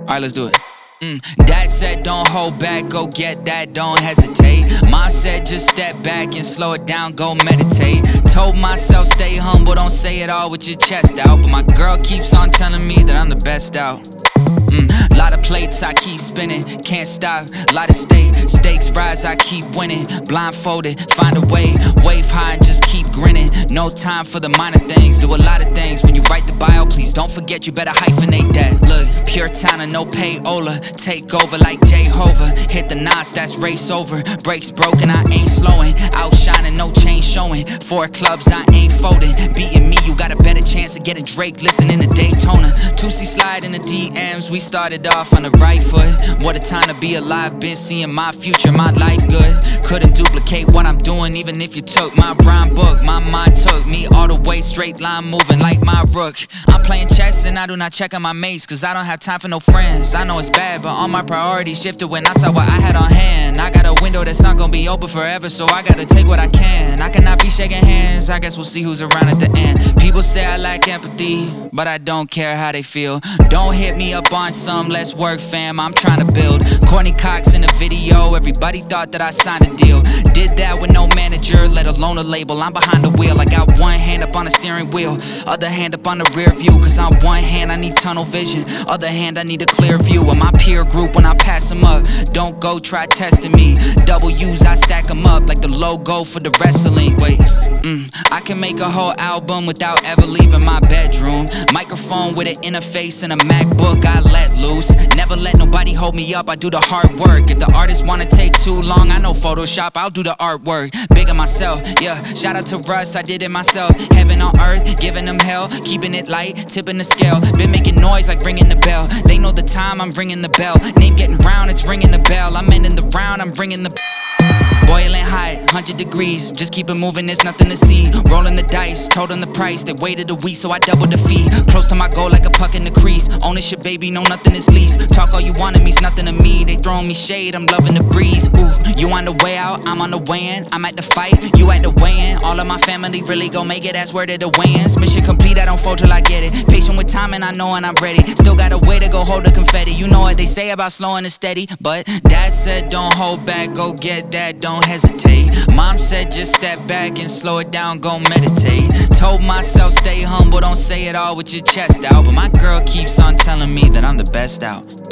Alright, let's do it. Dad said don't hold back, go get that, don't hesitate. Mom said just step back and slow it down, go meditate. Told myself stay humble, don't say it all with your chest out. But my girl keeps on telling me that I'm the best out. Lot of plates I keep spinning, can't stop. Lot of stakes rise, I keep winning. Blindfolded, find a way, wave high and just keep grinning. No time for the minor things, do a lot of things. When you write the bio, please don't forget you better hyphenate that. Look, pure town and no payola. Take over like Jehovah. Hit the nines, that's race over. Brakes broken, I ain't slowing. Outshining, no change showing. 4 clubs, I ain't folding. Beating me, you got a better chance of getting Drake listening to Daytona. 2C slide in the DMs, we started off on the right foot. What a time to be alive, been seeing my future, my life good. Couldn't duplicate what I'm doing even if you took my rhyme book. My mind took me all the way, straight line moving like my rook. I'm playing chess and I do not check on my mates, cause I don't have time for no friends. I know it's bad, but all my priorities shifted when I saw what I had on hand. I got a window that's not gonna be open forever, so I gotta take what I can. I cannot be shaking hands, I guess we'll see who's around at the end. People say I lack empathy, but I don't care how they feel. Don't hit me up on some let's work fam, I'm trying to build. Courtney Cox in a video, everybody thought that I signed a deal. Did that with no manager, let alone a label. I'm behind the wheel, I got one hand up on the steering wheel, other hand up on the rear view. Cause on one hand I need tunnel vision, other hand I need a clear view. Of my peer group when I pass them up, don't go try testing me. W's I stack them up like the logo for the wrestling. Wait, I can make a whole album without ever leaving my bedroom. Microphone with an interface and a MacBook I let loose. Never let nobody hold me up, I do the hard work. If the artist wanna take too long, I know Photoshop, I'll do the artwork. Big on myself, yeah, shout out to Russ, I did it myself. Heaven on earth, giving them hell, keeping it light, tipping the scale. Been making noise like ringing the bell. They know the time, I'm ringing the bell. Name getting round, it's ringing the bell. I'm ending the round, I'm bringing the boiling hot, 100 degrees, just keep it moving, there's nothing to see. Rolling the dice, told them the price, they waited a week, so I doubled the fee. Close to my goal like a puck in the crease. Ownership, baby, no nothing is lease. Talk all you want, it means nothing to me. They throwing me shade, I'm loving the breeze. Ooh, you on the way out, I'm on the way in. I'm at the fight, you at the weigh-in. All of my family really gon' make it, that's word of the weigh-ins. Mission complete, I don't fold till I get it. Patient with time and I know when I'm ready. Still got a way to go hold the confetti. You know what they say about slowing and steady, but Dad said don't hold back, go get that, don't hesitate. Mom said just step back and slow it down, go meditate. Told myself stay humble, don't say it all with your chest out. But my girl keeps on telling me that I'm the best out.